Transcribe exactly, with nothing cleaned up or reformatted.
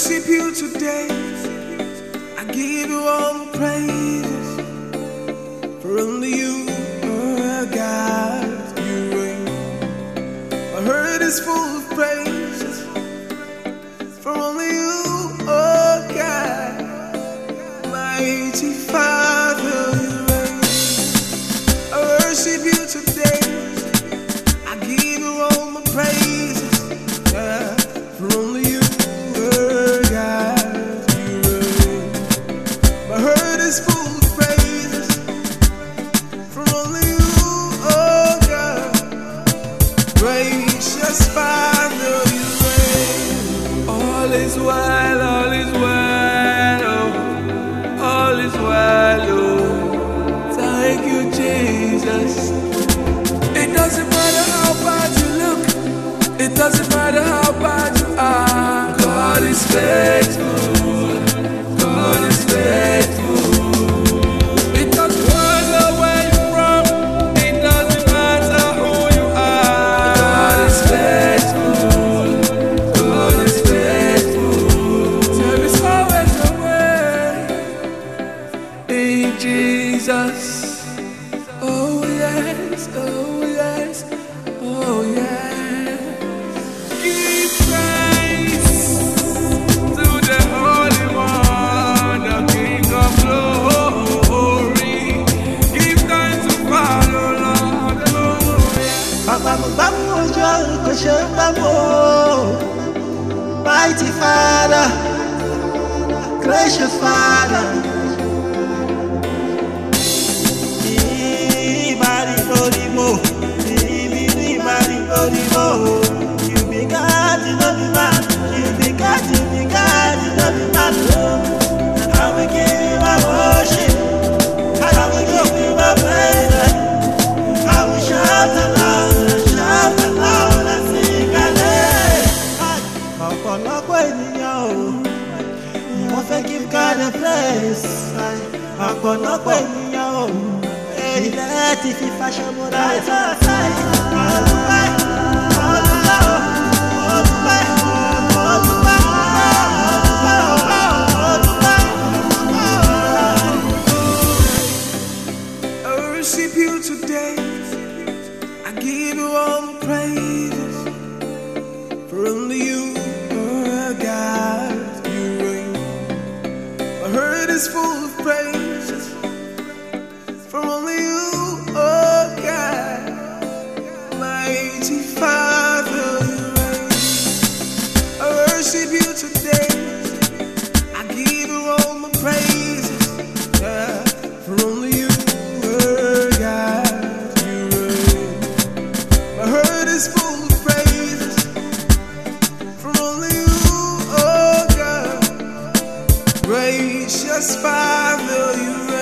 worship you today. I give you all the praises, for only you are God, you reign. My heart is full of praises, for only you are God, mighty Father, you reign. I worship you today. I give you all my praises, yeah, for only you. Gracious Father, you reign. All is well, all is well, oh, all is well, oh. Thank you, Jesus. It doesn't matter how bad you look, it doesn't matter how bad you are. God is faithful, God is faithful. Jesus, oh yes, oh yes, oh yes. Give thanks to the Holy One, the King of glory. Give thanks to Father, Lord, hallelujah. Mighty Father, gracious Father. You be God, you know be man. You be God, you be God, you know be man. I will give you my worship, I will give you my praise. I will shout aloud, shout aloud and sing again. Ọ̀pọ̀lọpọ̀ ènìyàn o, ni wọ́n fẹ́ give God a place. Ọ̀pọ̀lọpọ̀ ènìyàn o, ilẹ̀ ti fi fashion múra ẹ̀sán. Worship you today. I give you all the praises, for only you are God, you reign. My heart is full of praises, for only you are God, mighty Father, you reign. I worship you today. I give you all my praises, yeah, for only you. Gracious Father, you